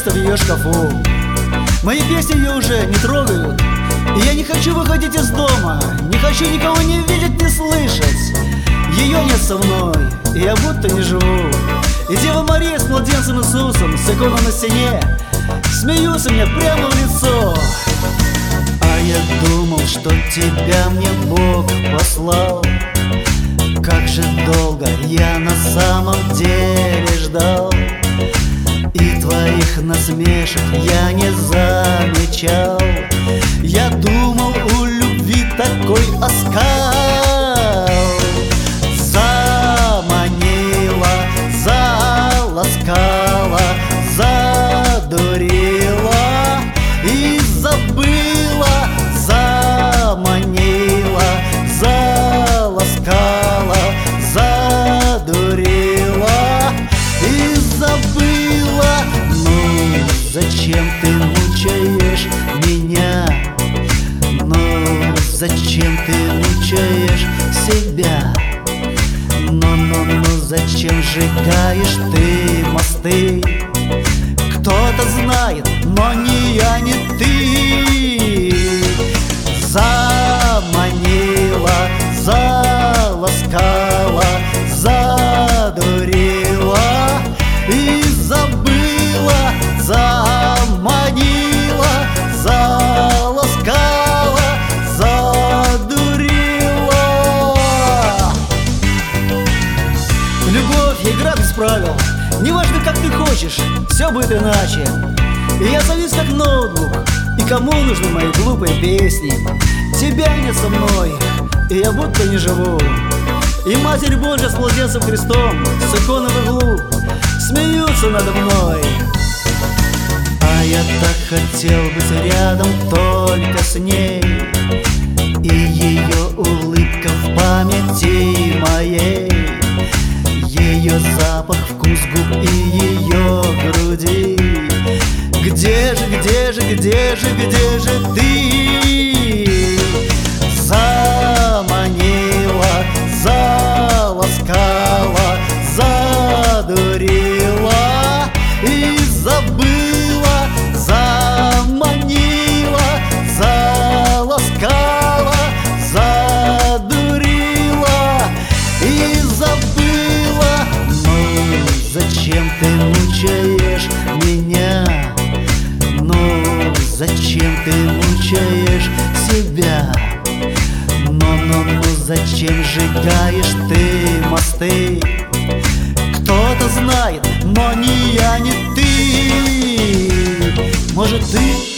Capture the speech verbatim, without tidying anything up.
место в ее шкафу. Мои песни ее уже не трогают, и я не хочу выходить из дома, не хочу никого не видеть, не слышать. Ее нет со мной, и я будто не живу. И Дева Мария с младенцем Иисусом, с иконой на стене, смеются мне прямо в лицо. А я думал, что тебя мне Бог послал. Как же долго я на самом деле ждал, и твоих насмешек я не замечал. Я думал, у любви такой оскал. Заманила, заласкала, задурила и забыла. Заманила, заласкала, задурила и забыла. Ну, зачем ты мучаешь меня? Ну, зачем ты мучаешь себя? Ну-ну-ну, зачем сжигаешь ты мосты? Кто-то знает, но не я, не ты. Заманила, заласкала, задурила и забыла. Заманила, заласкала, задурила. Любовь — игра без правил. Неважно, как ты хочешь, все будет иначе. И я завис как ноутбук. И кому нужны мои глупые песни? Тебя нет со мной, и я будто не живу. И Матерь Божья с младенцем Христом, с иконой в углу, смеются надо мной. А я так хотел быть рядом только с ней, и ее улыбка в памяти моей, ее запах, вкус губ и ее груди. Где же, где же, где же, где же ты? Заманила, заласкала, задурила и забыла. Заманила, заласкала, задурила и забыла. Ну, зачем ты мучаешь меня? Ну, зачем ты мучаешь себя? Ну-ну-ну, зачем сжигаешь ты мосты? Кто-то знает, но не я, не ты. Может, ты